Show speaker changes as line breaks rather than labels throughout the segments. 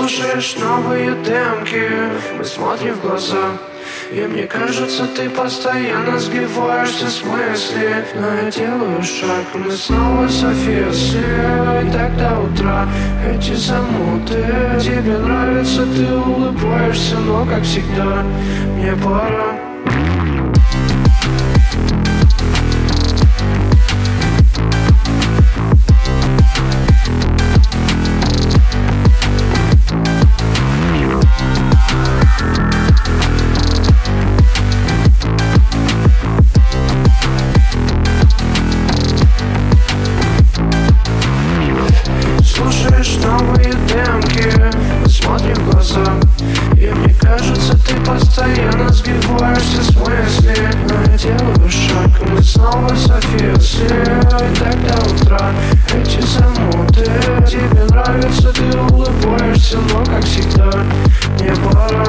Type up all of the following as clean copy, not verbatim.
Слушаешь новые демки, мы смотрим в глаза. И мне кажется, ты постоянно сбиваешься с мысли. Но я делаю шаг, мы снова София. И так до утра эти замуты. Тебе нравится, ты улыбаешься, но как всегда мне пора. Слушаешь новые демки, мы смотрим в глаза. И мне кажется, ты постоянно сбиваешься с мысли. Но я делаю шаг, мы снова София. И так до утра эти замуты. Тебе нравится, ты улыбаешься, но как всегда мне пора.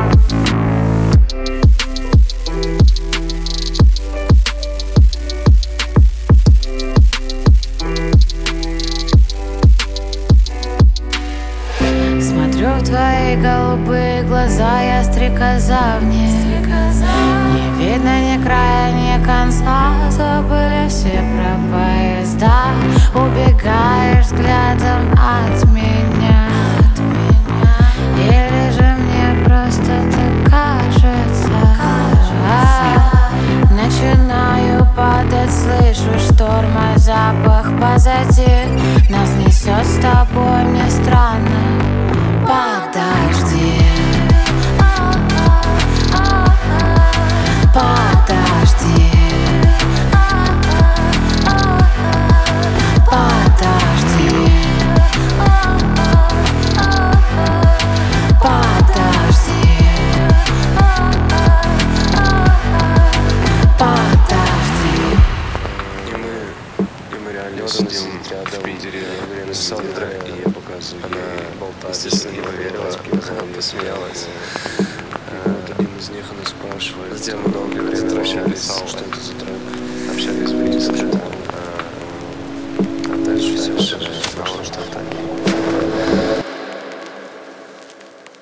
Смотрю в твои голубые глаза, я стрекоза в них. Не видно ни края, ни конца. Забыли все про поезда. Убегаешь взглядом от меня. Или же мне просто так кажется. Начинаю падать, слышу шторм, а запах позади. Нас несет с тобой, мне странно. Подожди, подожди, подожди, подожди, подожди.
И мы реально сидим в Питере с Сандрой, и я показываю. Она, естественно, не поверила, она посмеялась. Один из них она спрашивает, где мы долгое время общались, что это за трек. Общались в принципе.